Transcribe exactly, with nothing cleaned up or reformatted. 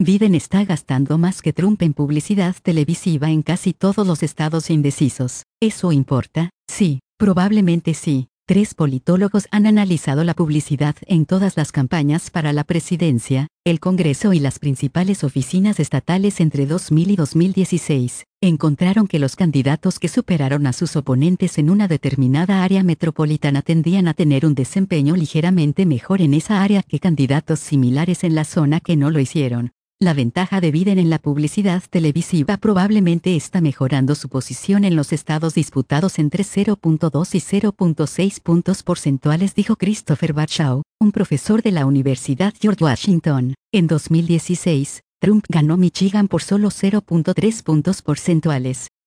Biden está gastando más que Trump en publicidad televisiva en casi todos los estados indecisos. ¿Eso importa? Sí, probablemente sí. Tres politólogos han analizado la publicidad en todas las campañas para la presidencia, el Congreso y las principales oficinas estatales entre dos mil y dos mil dieciséis. Encontraron que los candidatos que superaron a sus oponentes en una determinada área metropolitana tendían a tener un desempeño ligeramente mejor en esa área que candidatos similares en la zona que no lo hicieron. La ventaja de Biden en la publicidad televisiva probablemente está mejorando su posición en los estados disputados entre cero punto dos y cero punto seis puntos porcentuales, dijo Christopher Warshaw, un profesor de la Universidad George Washington. En dos mil dieciséis, Trump ganó Michigan por solo cero punto tres puntos porcentuales.